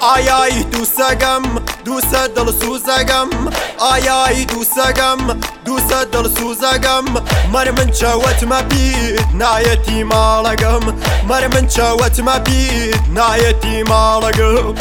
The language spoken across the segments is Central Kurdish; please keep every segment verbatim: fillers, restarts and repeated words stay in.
ئایای دووسەگەم دووسە دڵ سووزەگەم ئایای دووسەگەم دووسە دڵ سووزەگەم مەر من چاوەتمە بیت نایەتی ماڵەگەم مەر من چاوەتمە بیت نایەتی ماڵەگەم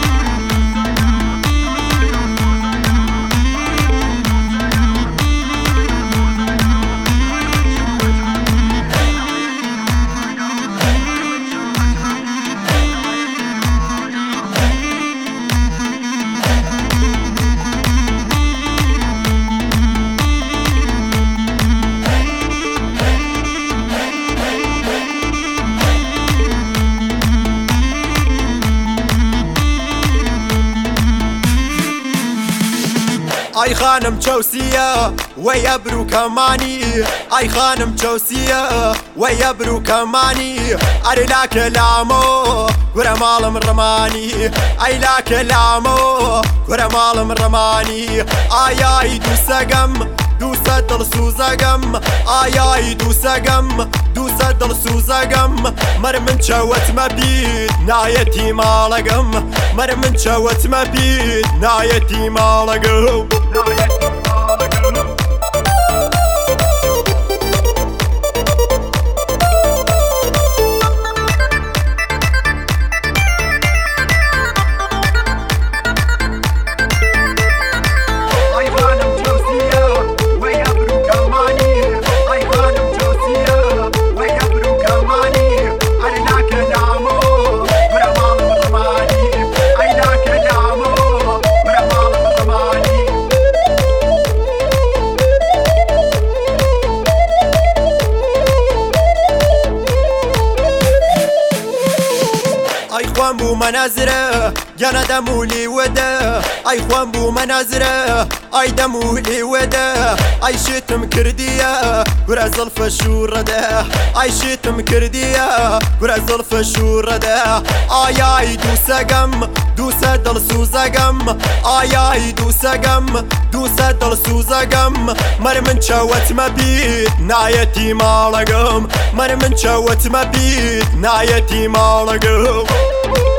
ئای خانم چەوسیە وەیە بروکەمانی ئای خانم چەوسیە وەیە بروکەمانی ئەرێ لاکە لامۆ گورە ماڵم ڕمانی ئەی لاکە لامۆ گورە ماڵم ڕمانی ئایای دووسەگەم دووسە دڵ سووزەگەم ئایای دووسەگەم دووسە دڵ سووزەگەم مەر من چاوەتمە بیت نایەتی ماڵەگەم مەر من چاوەتمە بیت نایەتی ماڵەگەم ئای خوان بوو مەنازرە گیانە دەمولی وەدە ئای خوان بوو مەنازرە ئای دەمولی وەدە ئای شێتم کردیە گورە زڵفە شوڕەدە ئای شێتم کردیە گورە زڵفە شوڕەدە ئایای دووسەگەم دووسە دڵ سووزەگەم ئایای دووسەگەم دووسە دڵ سووزەگەم مەر من چاوەتمە بیت نایەتی ماڵەگەم مەر من چاوەتمە بیت نایەتی ماڵەگەم